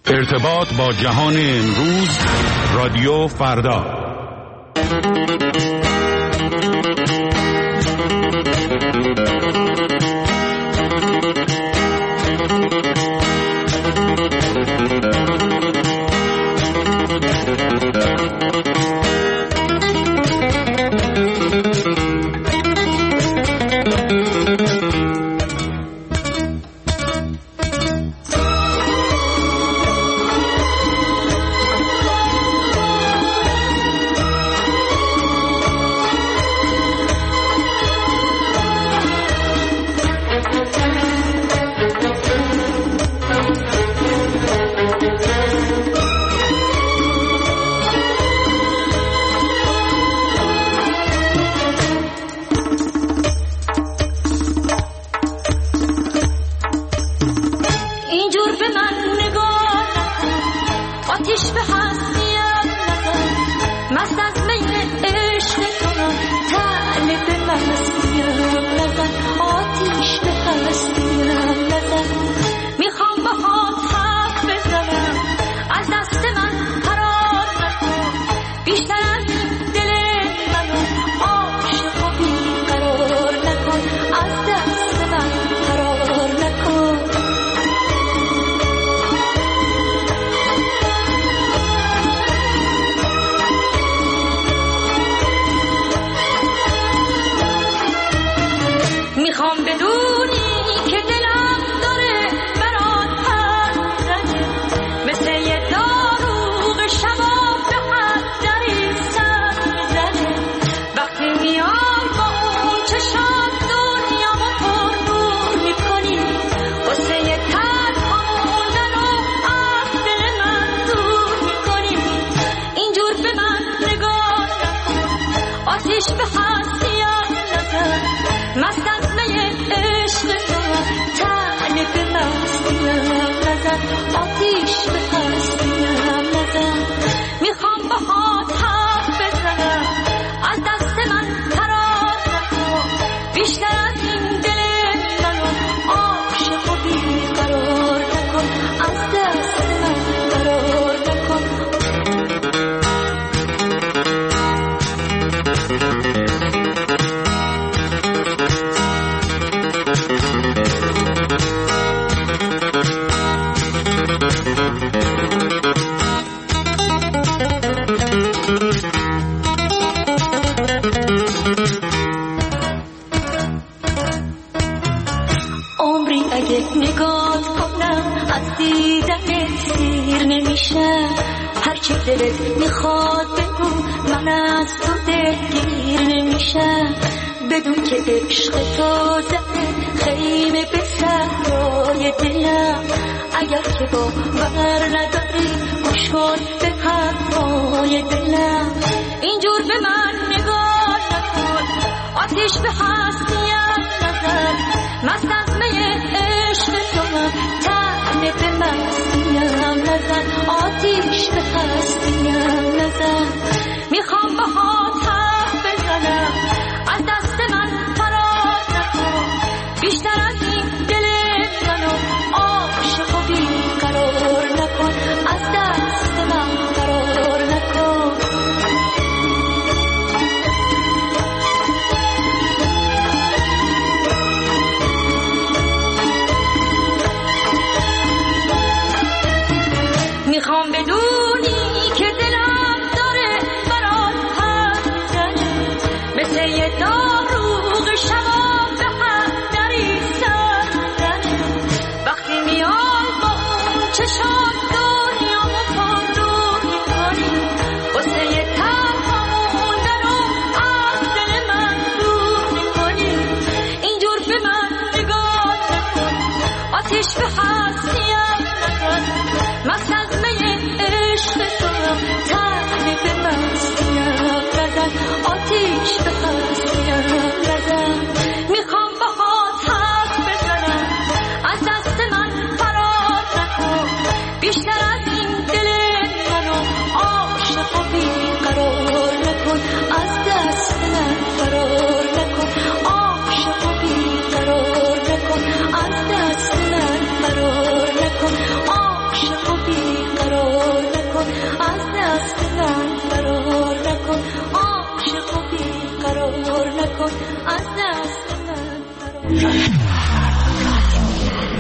ارتباط با جهان امروز، رادیو فردا.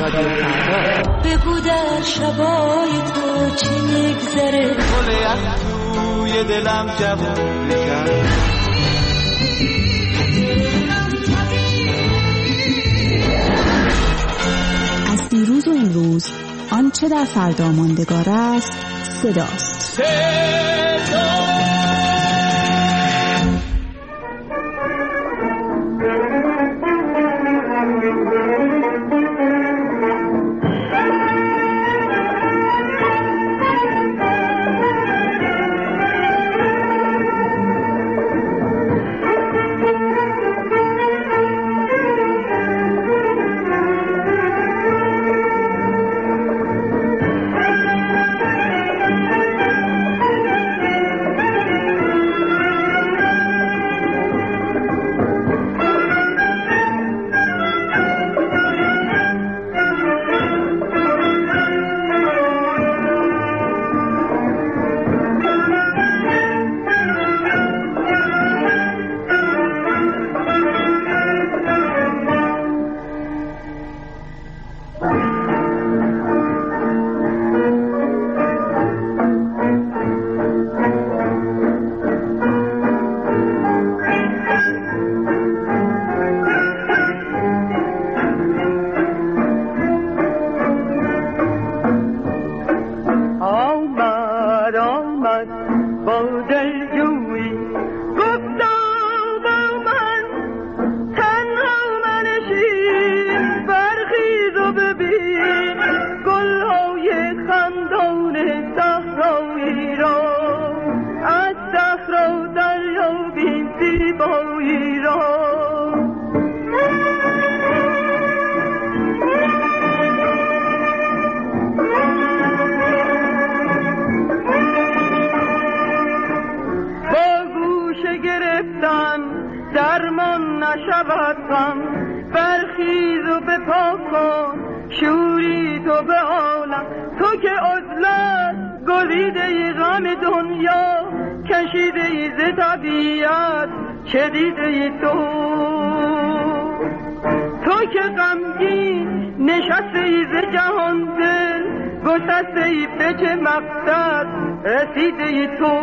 رادیو فردا. بگو در شبای تو چی میگذره، گل یخ توی دلم جوون کرد. از دیروز و امروز آنچه در فردا ماندگار است صداست. برخیز و بپا کن شوری تو به عالم، تو که عزلت گزیده ای غم دنیا، کشیده ای ز طبیعت چه دیده ای تو که غمگین نشسته ای ز جهان دل، گسسته ای به چه مقصد رسیده ای تو.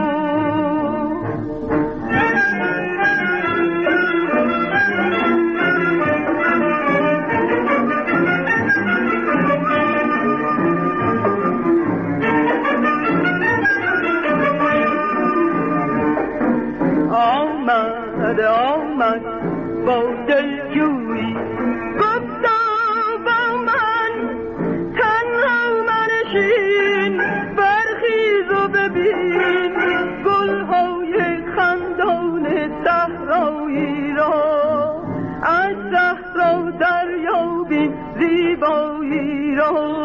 آمد با دلجویی گفتا با من تنها منشین، برخیز و ببین گلهای خندان صحرایی را، از صحرا دریابی زیبایی را.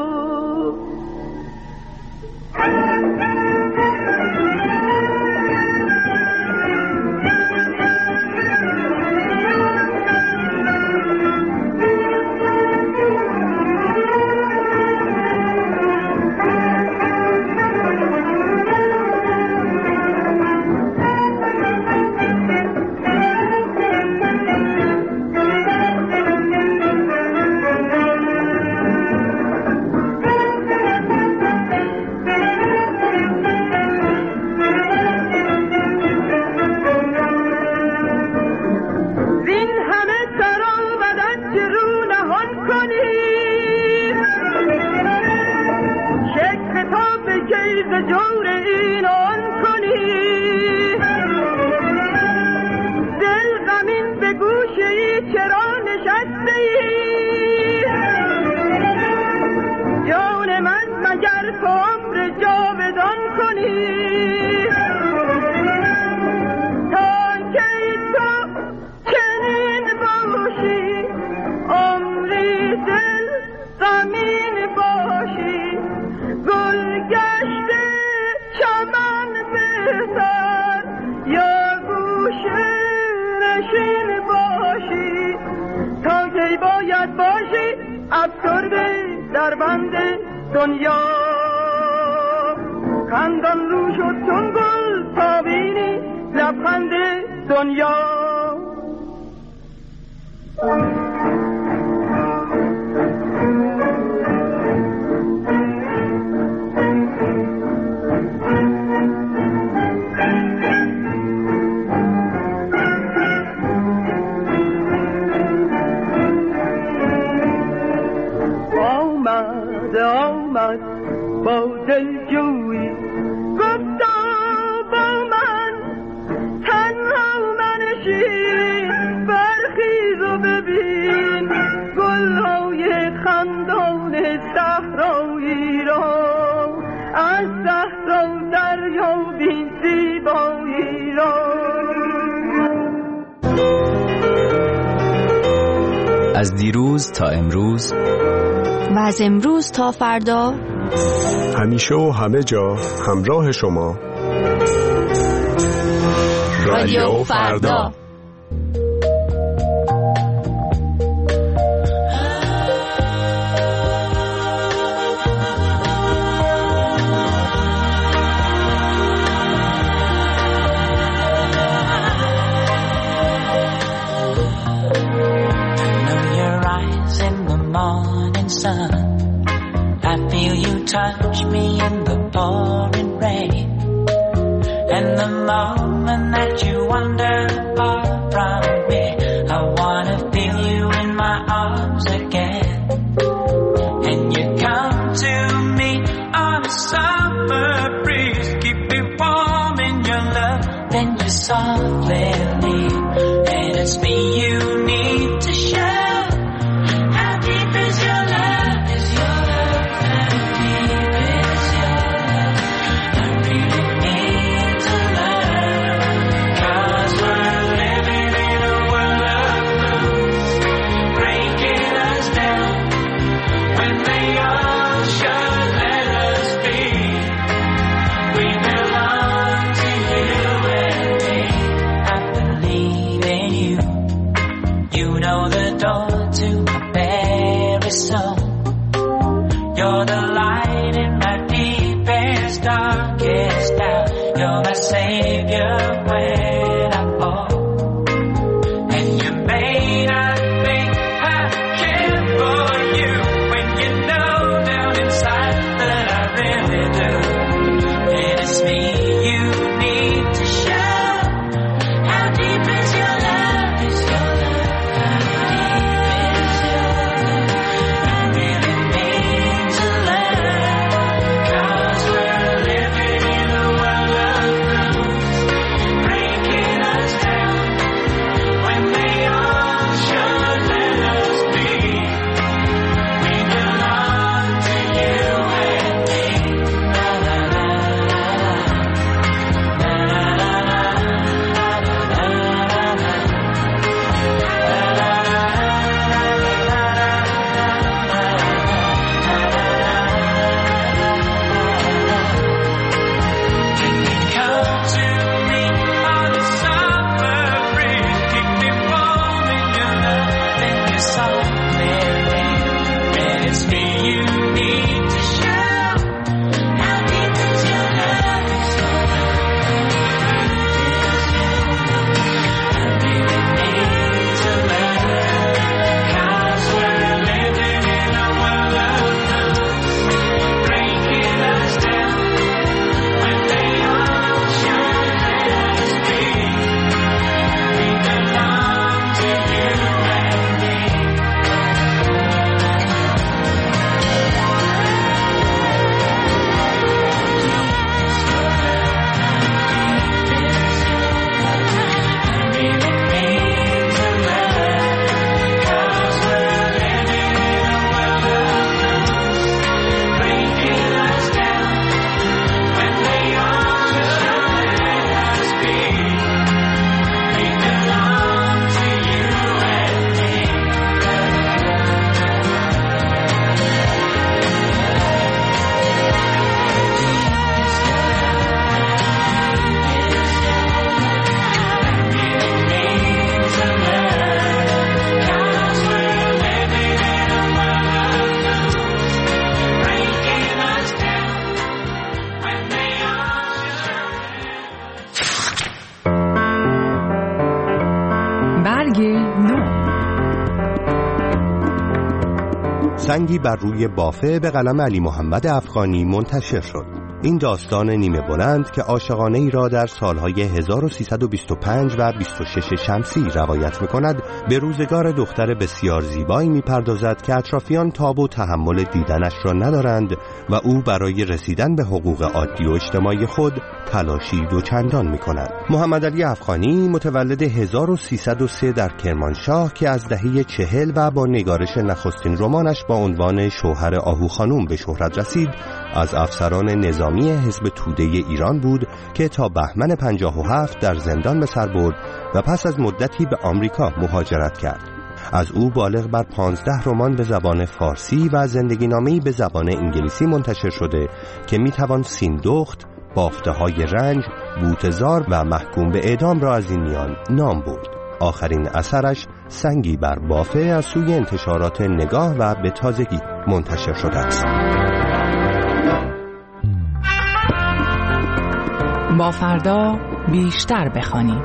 در بند دنیا خندان رو شد چون گل تا بینی لبخند دنیا. آمد با دلجویی، گفتا با من تنها منشین، برخیز و ببین گلهای خندان صحرایی را، از صحرا دریابین زیبایی را. از دیروز تا امروز و از امروز تا فردا، همیشه و همه جا همراه شما، رادیو فردا. Touch me in the pouring rain, and the moment that you wander far from me, I wanna feel you in my arms again. And you come to me on a summer breeze, keep me warm in your love, then you softly leave, and it's me you need to show. How deep is your love? Is your love? How deep is your love? I really need to learn, 'cause we're living in a world of rules, breaking us down when they all should let us be. We belong to you and me. I believe in you. You know the door to my very soul. You're the light in my deepest, darkest doubt. You're my savior when I fall. And you made I think I care for you, when you know down inside that I really do. And it's me you need to show. How deep is your love? Is your love? How deep is your love? I really need to learn, 'cause we're living in a world of rules, breaking us down when they all should let us be. We belong to you and me. La la la la, la la la la, la la la la. Come to me on a summer breeze, keep me warm in your love, then you softly leave, and it's me you need to show. How deep is your love? Is your love? I really need to learn, 'cause we're living in a world of rules, breaking us down when they all should let us be. We belong to you and me. برگ نو. سنگی بر روی بافه به قلم علی محمد افغانی منتشر شد. این داستان نیمه بلند که عاشقانه‌ای را در سالهای 1325 و 26 شمسی روایت می‌کند، به روزگار دختر بسیار زیبایی می‌پردازد که اطرافیان تاب و تحمل دیدنش را ندارند و او برای رسیدن به حقوق عادی و اجتماعی خود تلاشی دوچندان می‌کند. محمد علی افغانی متولد 1303 در کرمانشاه که از دهه 40 و با نگارش نخستین رمانش با عنوان شوهر آهو خانم به شهرت رسید، از افسران نظامی حزب توده ایران بود که تا بهمن 57 در زندان به سر برد و پس از مدتی به آمریکا مهاجرت کرد. از او بالغ بر 15 رمان به زبان فارسی و زندگینامه‌ای به زبان انگلیسی منتشر شده که میتوان سیندخت، بافته‌های رنج، بوتزار و محکوم به اعدام را از این میان نام برد. آخرین اثرش سنگی بر بافه از سوی انتشارات نگاه و به تازگی منتشر شده است. با فردا بیشتر بخوانیم.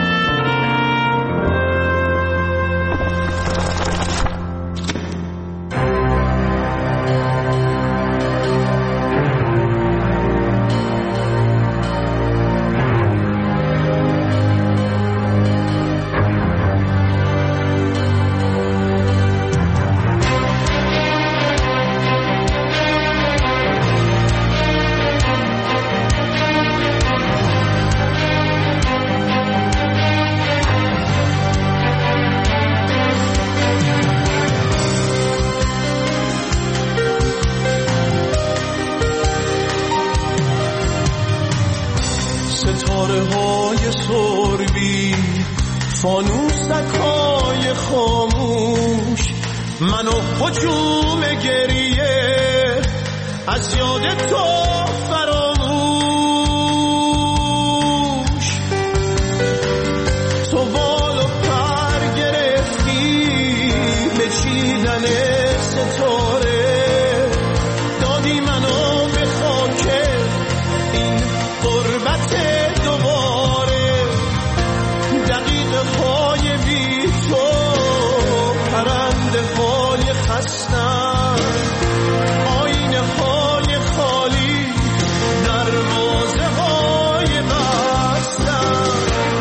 فانوسکای خاموش منو هجوم گریه از یاد تو فراموش. تو بال و پر گرفتی به چیدن ستاره، دادی منو به خاک این غربت دوباره. دقیقه های بی تو پرنده های خستن، آینه های خالی دروازه های بستن.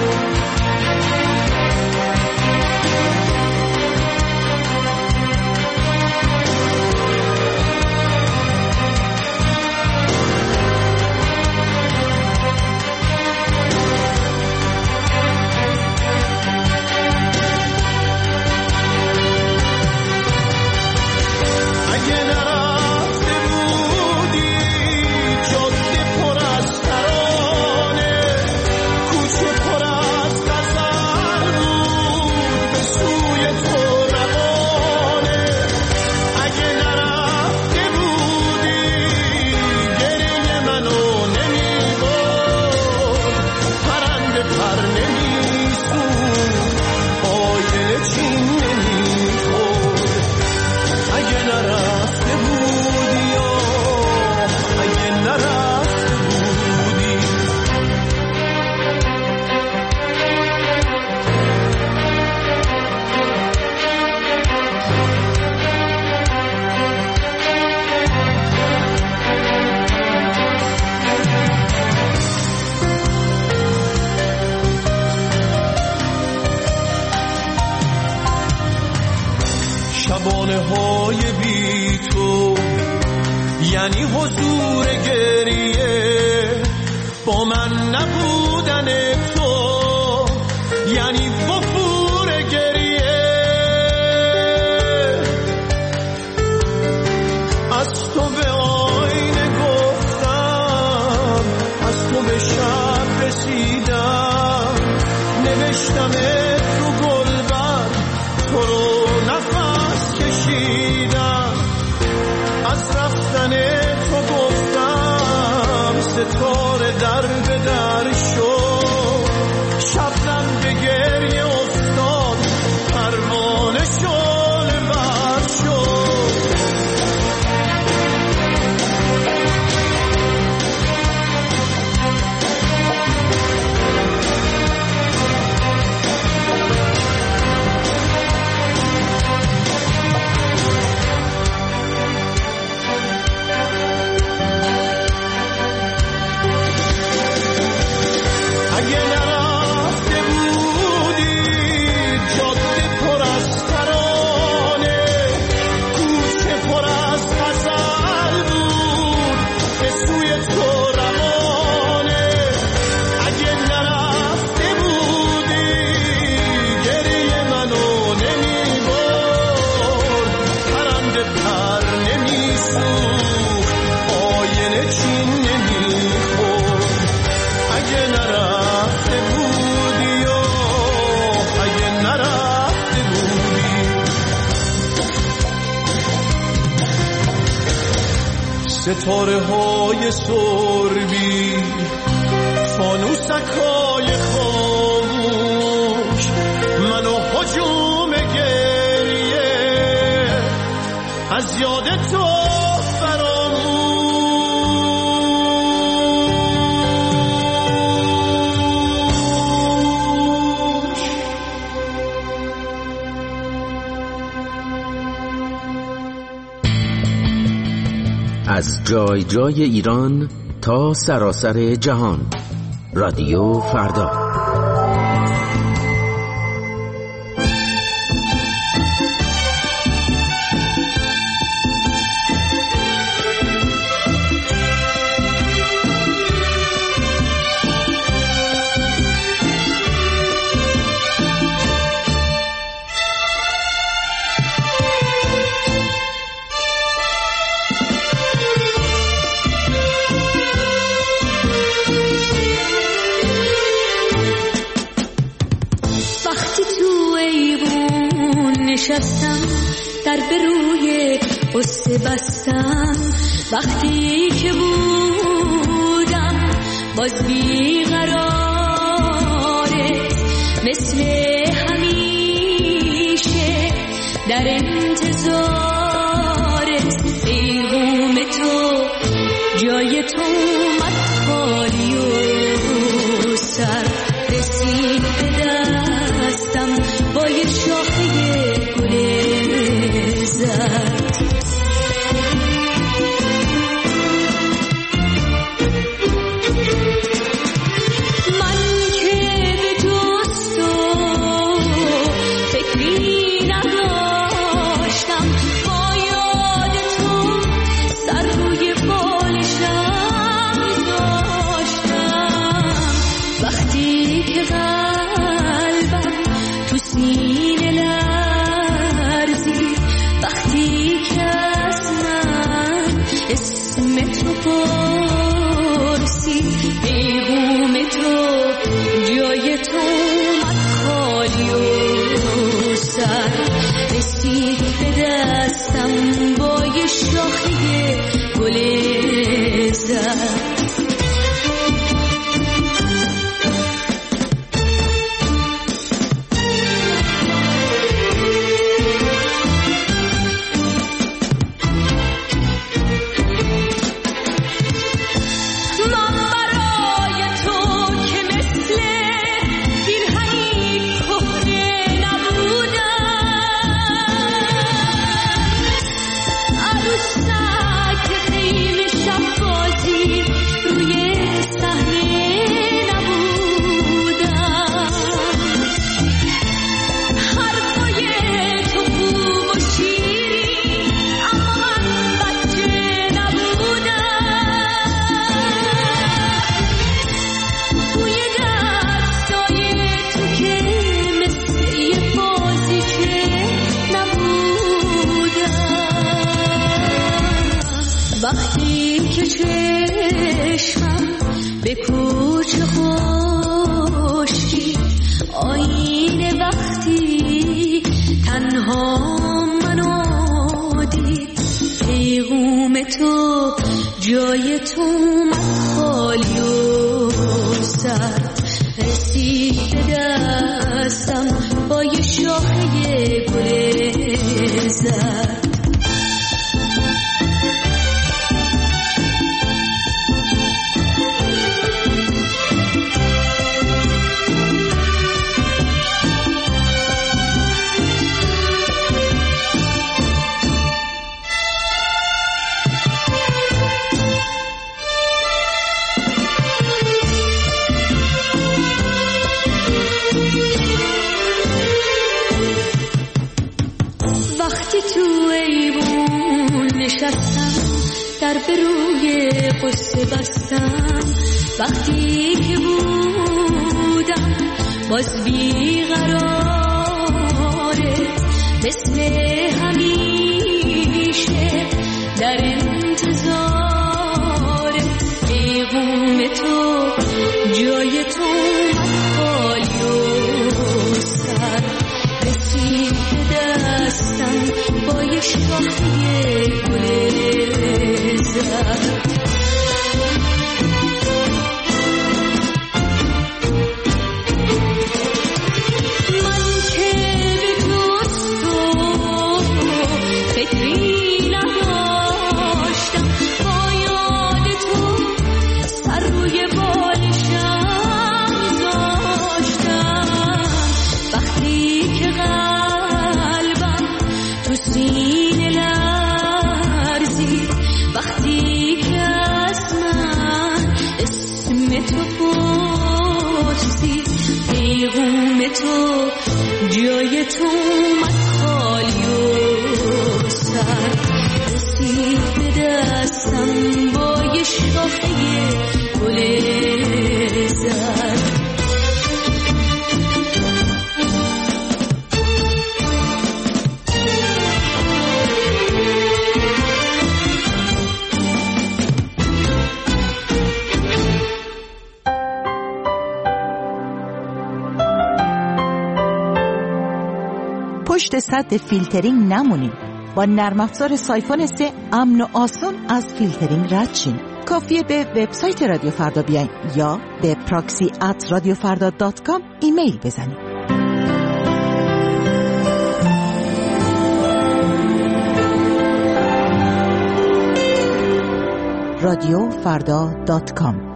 شبانه های بی تو یعنی حضور گریه، با من نبودن تو یعنی وفور گریه. از تو به آینه گفتم، از تو به شب رسیدم، نوشتم رو گلبر تو رو نفس کشیدم. از رفتن تو گفتم ستاره در به در شد، شبنم به گریه افتاد پروانه شعله ور شد. ستاره های سربی، فانوسکای خاموش، منو هجوم گریه از یاد تو از جای جای ایران تا سراسر جهان، رادیو فردا. در به روی قصه بستم، وقتی که بودم باز بیقراره، مثل همیشه در انتظارت، پیغام تو جای تو اومد خالی و سر رسید به دستم با یه شاخه گل زرد. من که به دوست و فکری نداشتم، با یاد تو سر روی بالشم داشتم، وقتی که قلبم تو سینه لرزید، وقتی که از من اسم تو پرسید، پیغام تو جای تو اومد خالی و سر رسید به دستم با یه شاخه گل زرد. وقتی که چشمم به کوچه خشکی آینه، وقتی تنها منو دید، پیغام تو جای تو اومد خالی و سر رسید به دستم با یه شاخه گل زرد. وقتی تو ایوون نشستم، در به روی قصه بستم، وقتی که بودم باز بیقراره، مثل همیشه در انتظار، پیغام تو جای تو اومد خالی و سر رسید به دستم با یه شاخه گل زرد. تو پرسی پیغام تو جای تو خالی و سر رسید دستم با یه شاخه گل زر پشت سد فیلترینگ نمونیم. با نرم افزار سایفون 3 امن و آسان از فیلترینگ رد شین. کافیه به وبسایت رادیو فردا بیاین یا به proxy@radiofarda.com ایمیل بزنید. radiofarda.com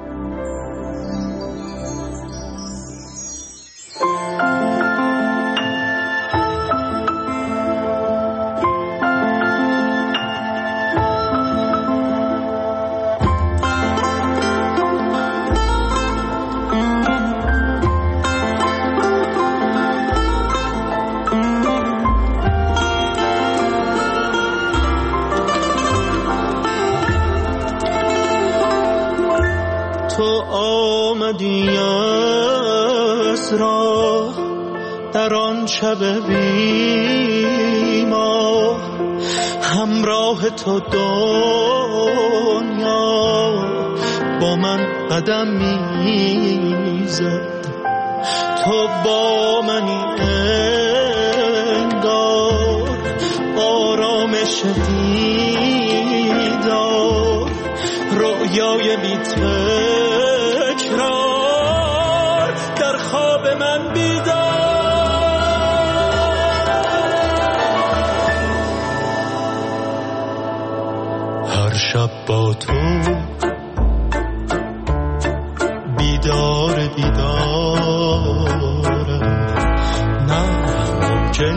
در آن شب بیما همراه تو دنیا با من قدم میزد تو با منی انگار آرامش دیدار رویای بی تکرار در خواب من بیدار شب با تو بیدار نه ممکن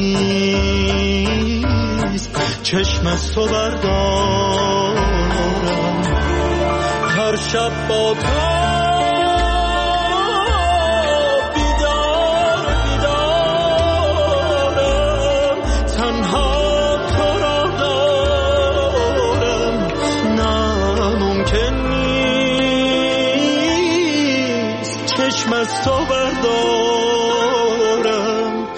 نیست چشم از تو بردارم هر شب با تو از تو بردارم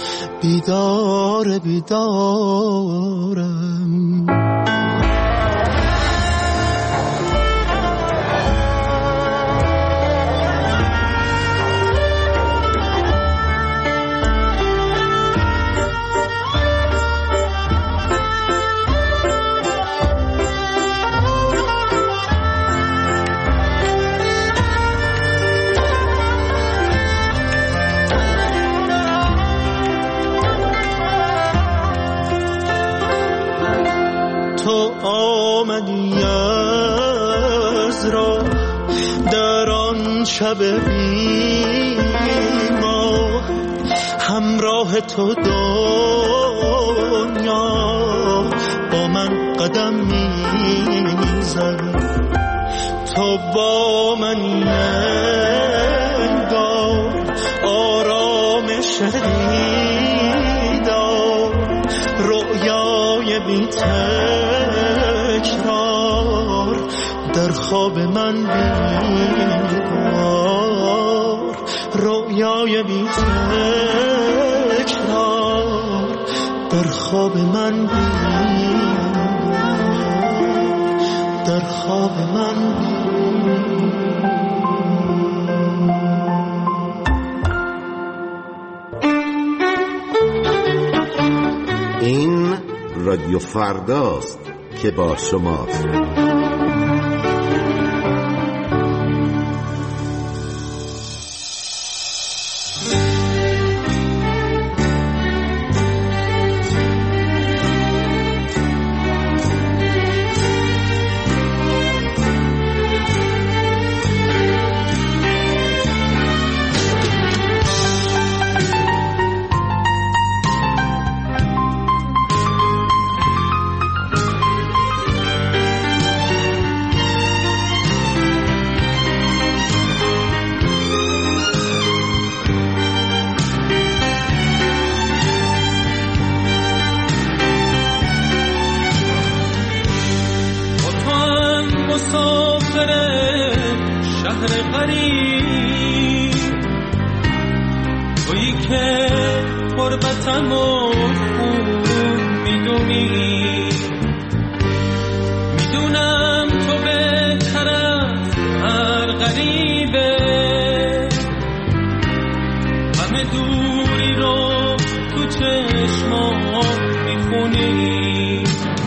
بیدارم شب بیما همراه تو دنیا با من قدم میزد تو با من انگار آرامش دیدار رویای بی تکرار در خواب من بیدار رویای بی تکرار در خواب من بیدار در خواب من این رادیو فرداست که با شماست. مسافر شهر غریب، تویی که قربتم و خوب میدونی، میدونم تو بهتر از هر غریبه، همه دوری رو تو چشمات میخونی،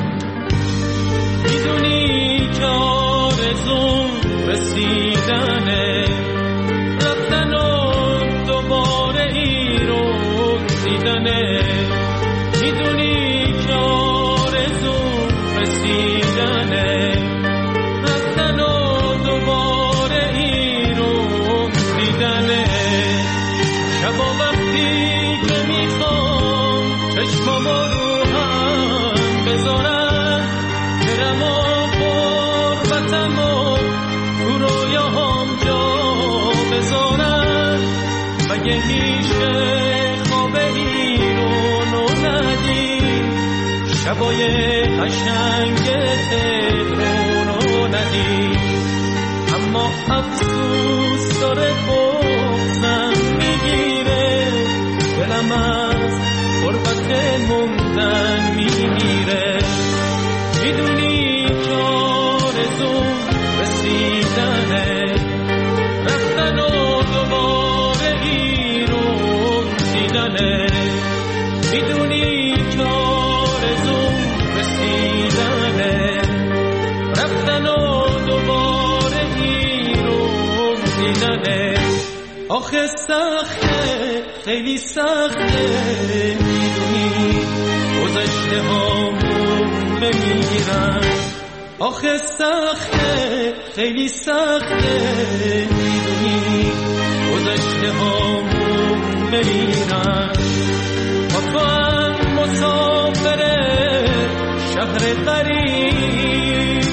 میدونی که آرزوم رسیدنه، رفتن و دوباره ای رو دیدنه، میدونی که آرزوم رسیدنه، رفتن و دوباره ای رو دیدنه. شبا وقتی که میخوام چشمامو رو هم بذارم، برم و قربتم و تو رویاهام جا بذارم، مگه میشه خواب این رو ندی، شبای قشنگ تهران رو ندی، اما افسوس داره بغضم میگیره، دلم از غربت موندن میمیره، میدونی که آرزوم رسیدنه، رفتن و دوباره ای رو دیدنه، میدونی که آرزوم رسیدنه، رفتن و دوباره ای رو دیدنه. آخه سخته، خیلی سخته، میدونی گذشته هامون بمیرن، آخه سخته، خیلی سخته، میدونی گذشته هامون بمیرن. با تو هم مسافر شهر غریب،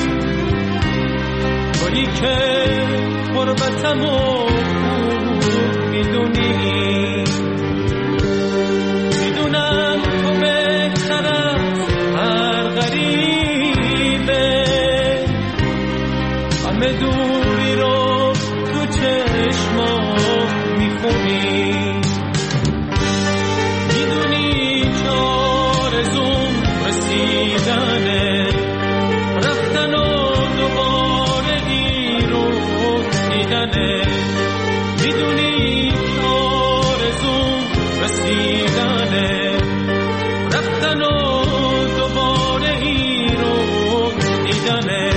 تویی که غربتم و میدونی، میدونم تو بهتر از هر غریبه، همه دوری رو تو چشمات میخونی، میدونی که آرزوم رسیدنه، رفتن و دوباره ای رو دیدنه، میدونی که آرزوم رسیدنه، رفتن و دوباره ای رو دیدنه.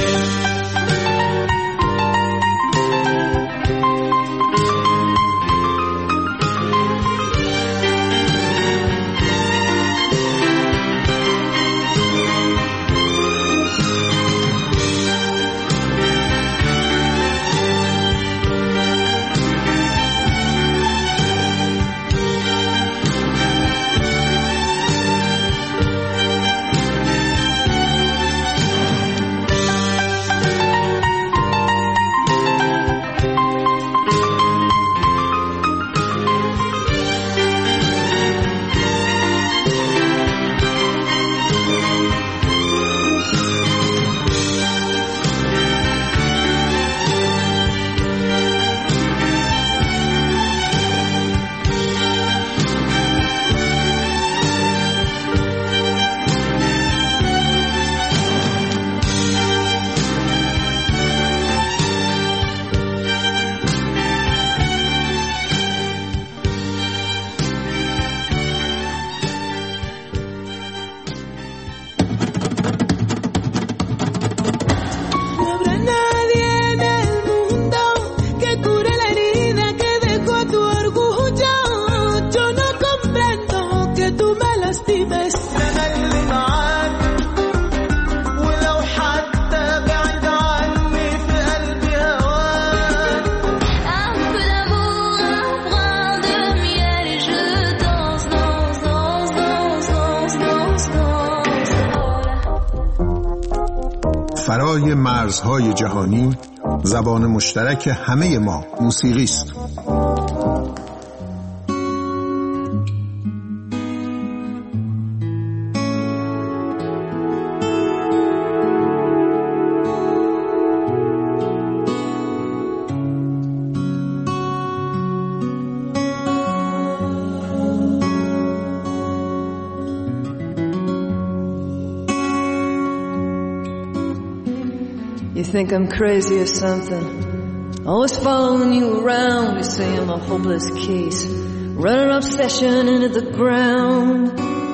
فرای مرزهای جهانی، زبان مشترک همه ما موسیقی است. think I'm crazy or something. Always following you around. You say I'm a hopeless case. Running obsession into the ground.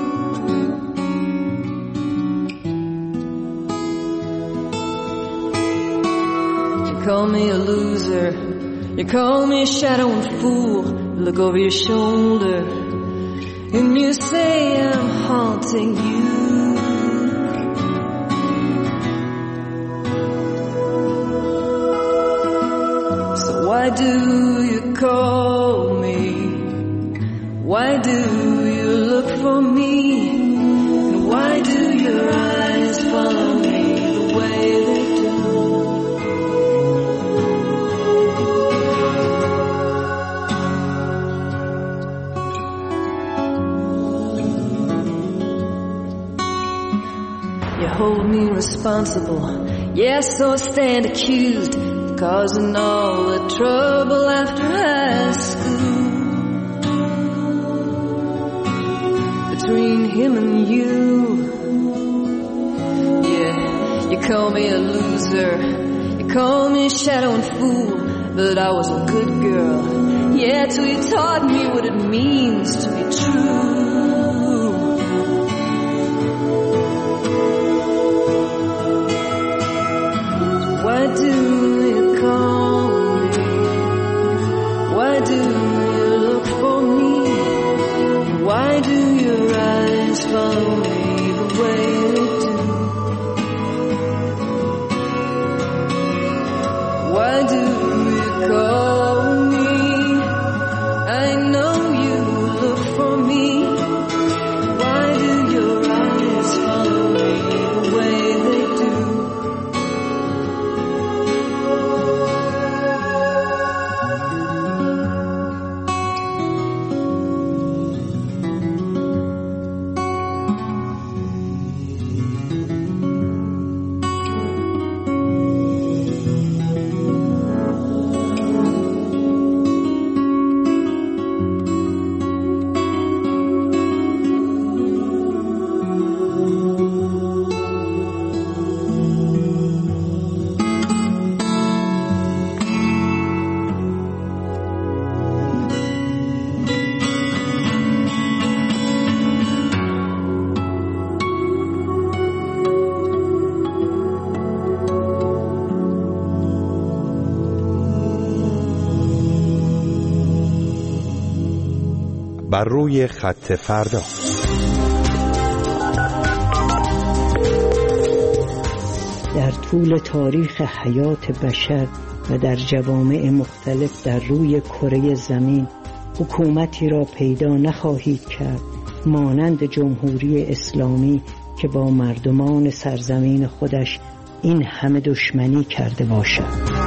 You call me a loser. You call me a shadow and fool. You look over your shoulder and you say I'm haunting you. Why do you call me? Why do you look for me? And why do your eyes follow me the way they do? You hold me responsible. Yes, so I stand accused, causing all the trouble after high school. Between him and you, yeah, you call me a loser, you call me a shadow and fool, but I was a good girl, yeah, till you taught me what it means to be true. Why do you call me? Why do you look for me? Why do your eyes follow me the way they do? Why do you call me? I know you look for me. Why do your eyes follow me the way they do? بر روی خط فردا. در طول تاریخ حیات بشر و در جوامع مختلف در روی کره زمین حکومتی را پیدا نخواهید کرد مانند جمهوری اسلامی که با مردمان سرزمین خودش این همه دشمنی کرده باشد.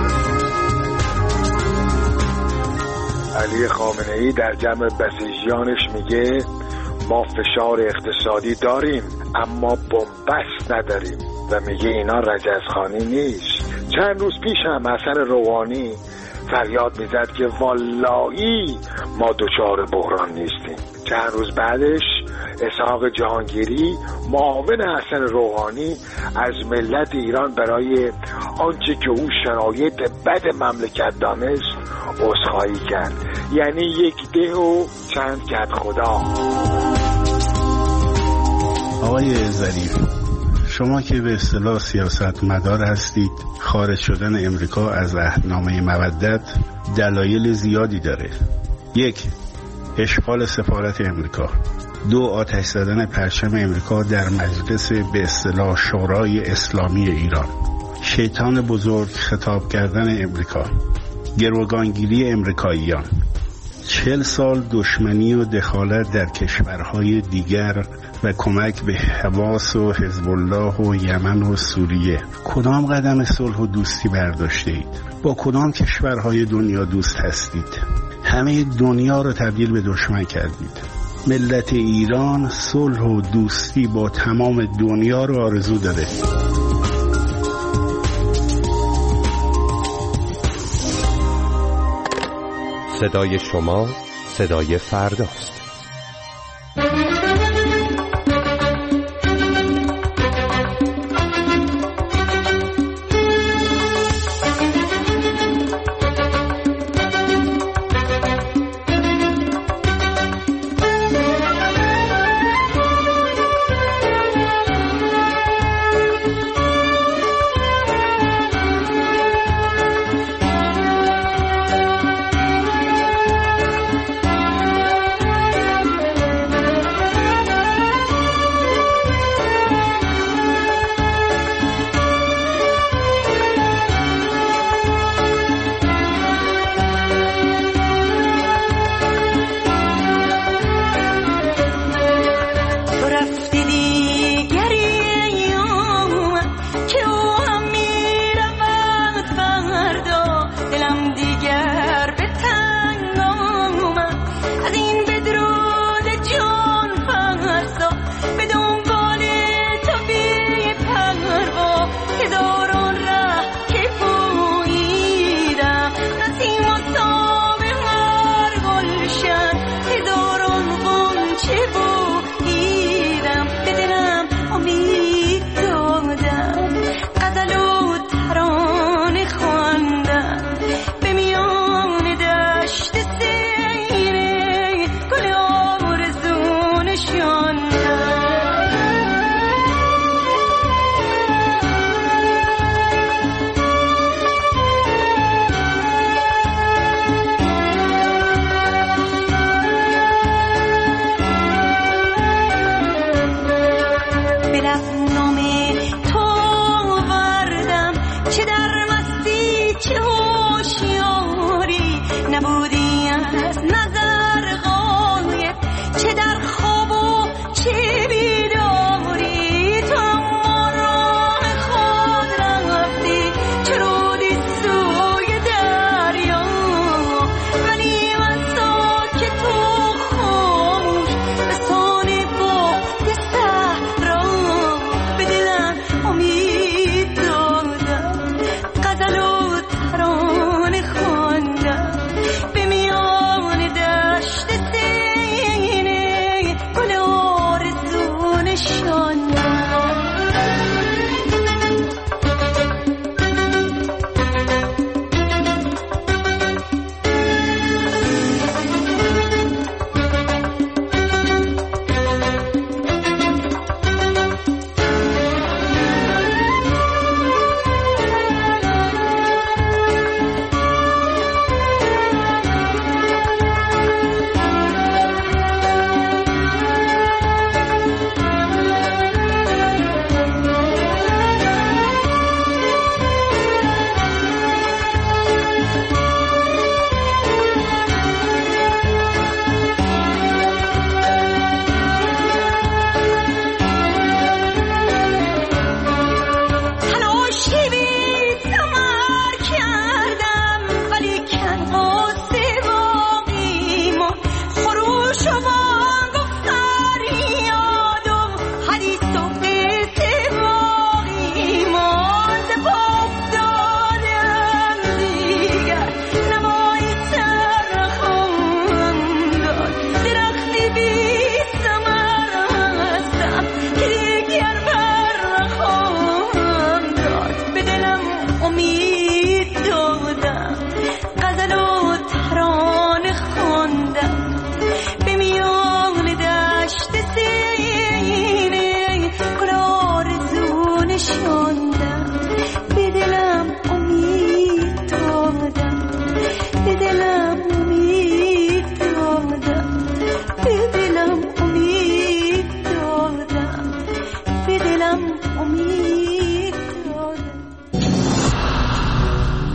علی خامنه‌ای در جمع بسیجیانش میگه ما فشار اقتصادی داریم اما بنبست نداریم و میگه اینا رجزخوانی نیست. چند روز پیش هم حسن روحانی فریاد میزد که واللهی ما دچار بحران نیستیم. چند روز بعدش اسحاق جهانگیری معاون حسن روحانی از ملت ایران برای آنچه که او شرایط بد مملکت دانست عذرخواهی کرد. یعنی یک ده و چند کد خدا. آقای ظریف، شما که به اصطلاح سیاستمدار هستید، خارج شدن امریکا از عهدنامه مودت دلایل زیادی داره. 1. اشغال سفارت امریکا. 2. آتش زدن پرچم امریکا در مجلس به اصطلاح شورای اسلامی ایران. شیطان بزرگ خطاب کردن امریکا. گروگانگیری امریکاییان. 40 سال دشمنی و دخالت در کشورهای دیگر و کمک به حماس و حزب الله و یمن و سوریه. کدام قدم صلح و دوستی برداشته اید؟ با کدام کشورهای دنیا دوست هستید؟ همه دنیا رو تبدیل به دشمن کردید. ملت ایران صلح و دوستی با تمام دنیا رو آرزو داره. صدای شما صدای فرداست.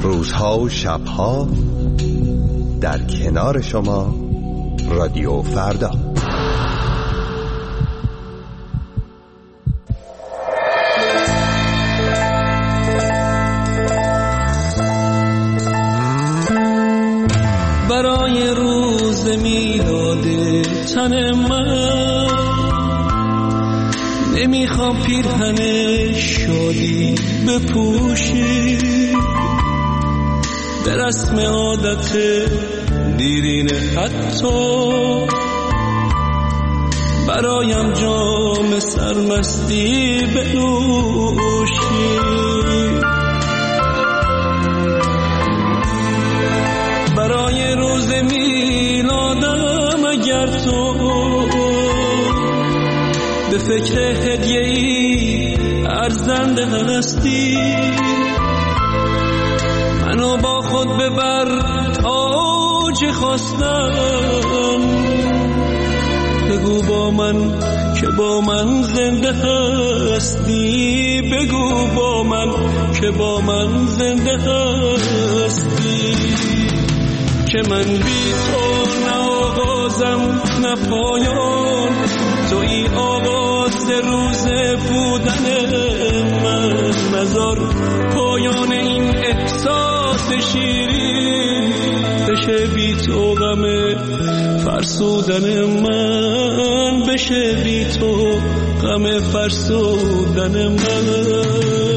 روزها و شبها در کنار شما رادیو فردا. برای روز میلاد تن من نمیخوام پیرهن شادی بپوشی، به رسم عادت دیرینه حتی برایم جام سرمستی بنوشی. برای روز میلادم اگر تو به فکر هدیه‌ای ارزنده هستی، منو با خود ببر تاج خواستم، بگو با من که با من زنده هستی، بگو با من که با من زنده هستی. که من بی تو نه آغازم نه پایان، توی آغاز روز بودن من، نذار پایان این احساس شیرین بشه بی تو غم فرسودن من، بشه بی تو غم فرسودن من.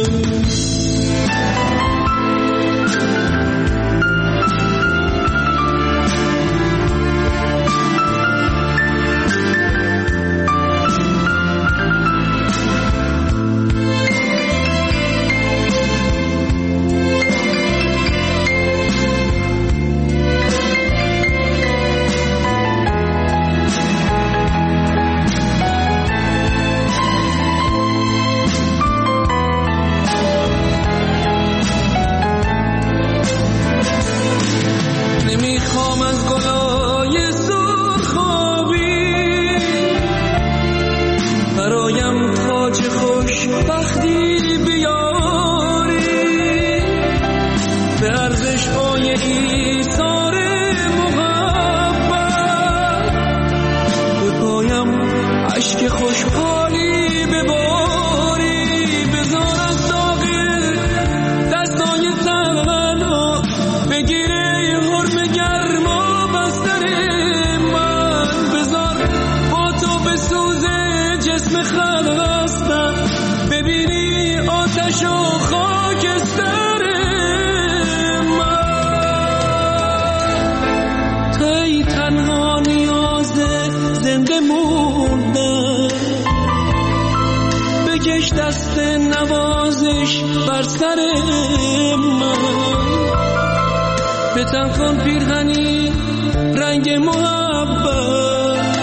دست نوازش بر سر من، به تن کن پیرهنی رنگ محبت،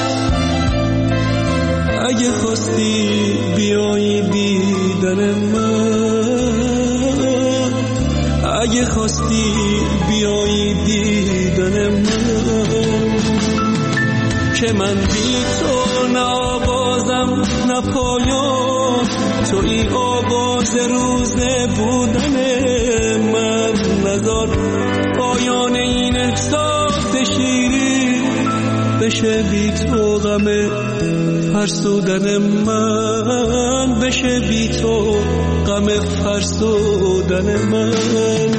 اگه خواستی بیایی دیدن من، اگه خواستی بیایی دیدن من. که من بی تو نه آغازم نه پایان، توی آغاز روز بودن من، نذار پایان این احساس شیرین بشه بی تو غم فرسودن من، بشه بی تو غم فرسودن من.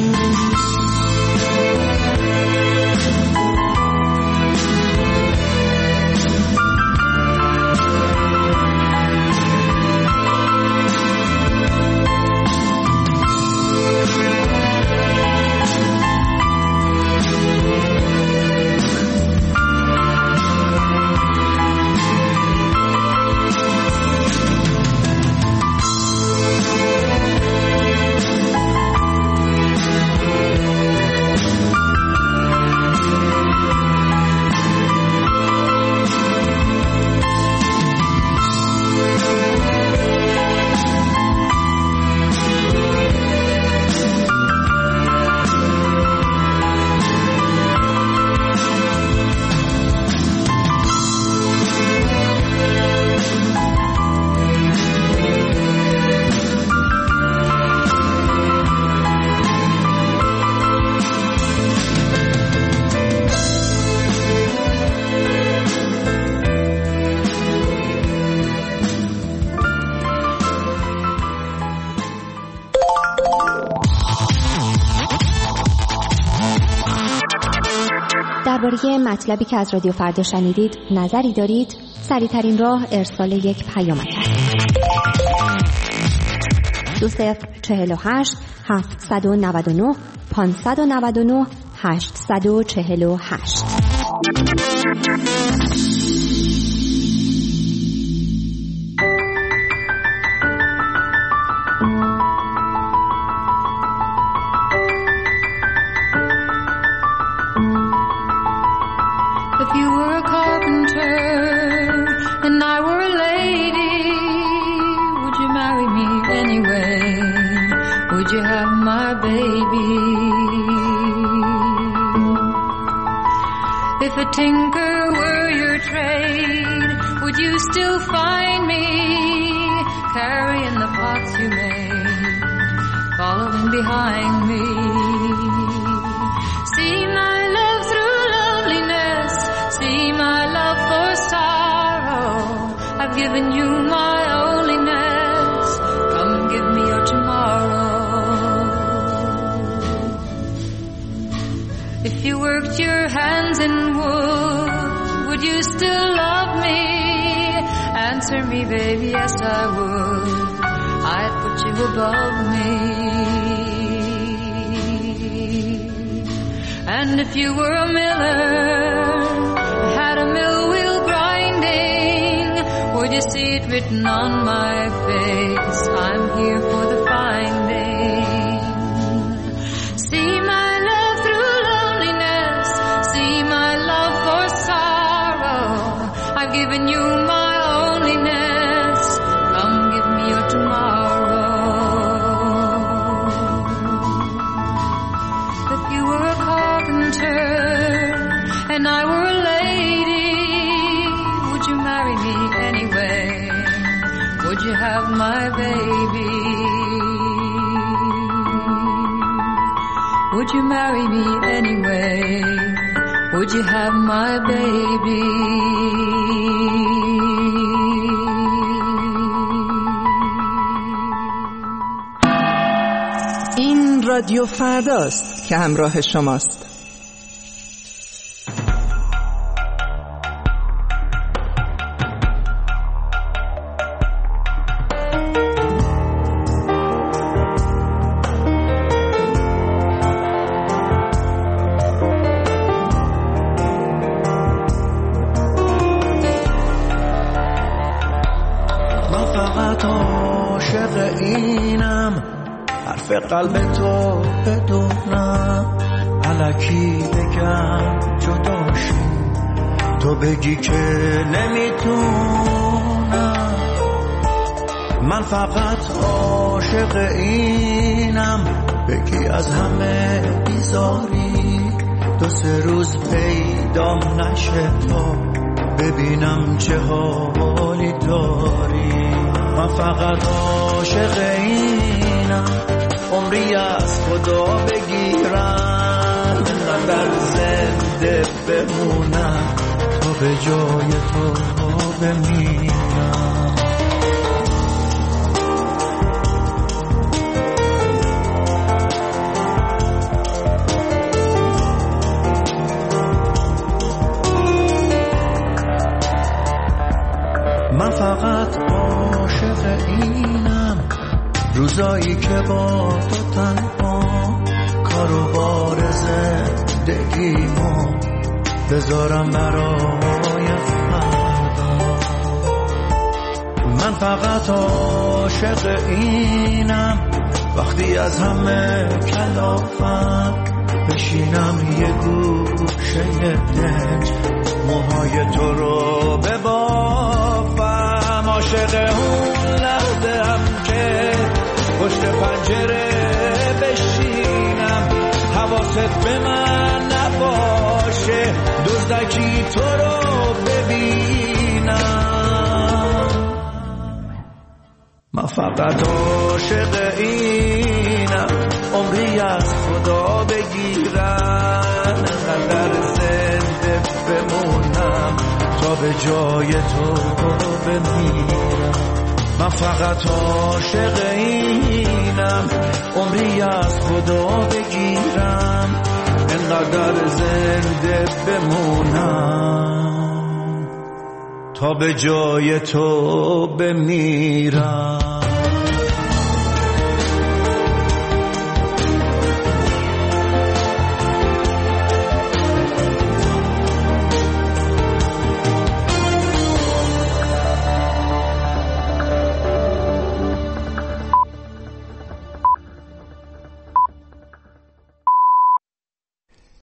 درباره مطلبی که از رادیو فردا شنیدید نظری دارید؟ سریع‌ترین راه ارسال یک پیامک است. 2048 799 599 848. If you were a carpenter and I were a lady, would you marry me anyway? Would you have my baby? If a tinker were your trade, would you still find me carrying the pots you made, following behind me? See my love through loveliness, see my love for sorrow. I've given you my onlyness, come give me your tomorrow. If you worked your hands in wood, would you still love me? Answer me, baby, yes I would. I'd put you above me. And if you were a miller, had a mill wheel grinding, would you see it written on my face? I'm here for the finding. See my love through loneliness, see my love for sorrow. I've given you my onlyness, come give me your tomorrow. If you were a carpenter and I were a lady, would you marry me anyway? Would you have my baby? Would you marry me anyway? Would you have my baby? این رادیو فرداست که همراه شماست. قلب تو بدونم الکی بگم جداشی تو بگی که نمیتونم من فقط عاشق اینم بگی از همه بیزاری دو سه روز پیدام نشه تا ببینم چه حالی داری من فقط عاشق اینم عمری از خدا بگیرم اینقدر زنده بمونم تا به جای تو بمیرم من فقط عاشق اینم روزایی که با تو تنها کارو بار زندگیمو بذارم برای فردا من فقط عاشق اینم وقتی از همه کلافم بشینم یه گوشه دنج موهای تو رو ببافم عاشق اون لحظه هم که پشت پنجره بشینم حواست به من نباشه دزدکی تو رو ببینم من فقط عاشق اینم عمری از خدا بگیرم انقدر زنده بمونم تا به جای تو بمیرم من فقط عاشق اینم عمری از خدا بگیرم انقدر زنده زنده بمونم تا به جای تو بمیرم.